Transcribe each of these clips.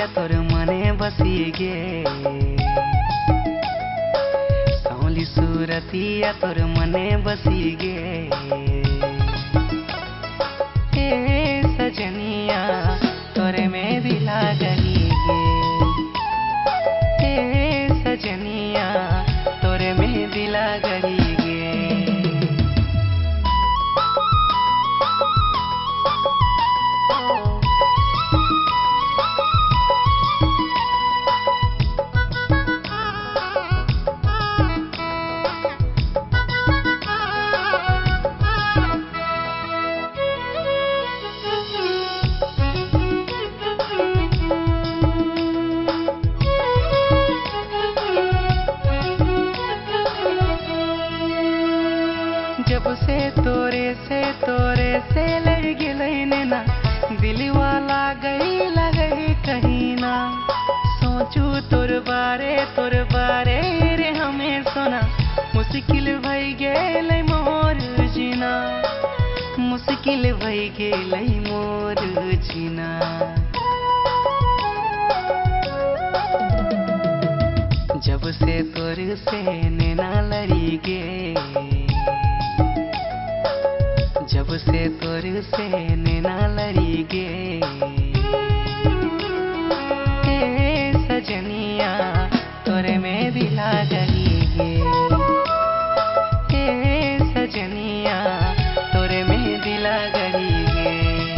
तोर मने बसीगे सौली सूरतिया तोर मने बसीगे ए सजनिया तोरे में दिला गईगे ए सजनिया तोरे में दिला गईगे। जब से तोरे से लड़ गई नैना दिलवा लागई कहीं ना सोचू तोर बारे रे हमें सोना मुश्किल भई गेलै मोर जीना मुश्किल भई गेलै मोर जीना। जब से तोर से नैना लड़ी गे जब से तोर से नैना लड़ी गे ए सजनिया तोरे में दिला गईगे ए सजनिया तोरे में दिला गईगे।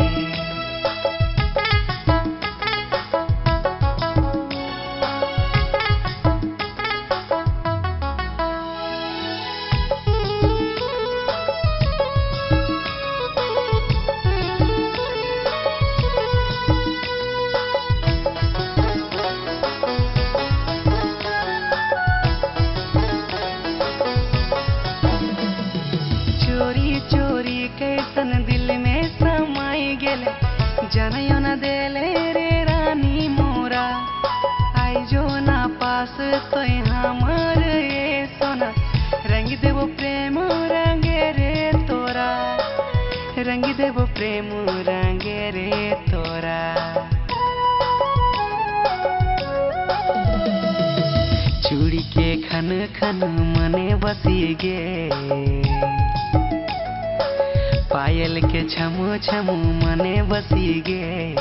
चोरी कैसन दिल में समाई गेले जनयो न देले रे रानी मोरा आई जो ना पास तो हमर ये सोना रंग देवो प्रेम रंगे रे तोरा रंग देवो प्रेम रंगे रे तोरा। चूड़ी के खन खन मने बसीगे पायल के छमू छमू मने बसीगे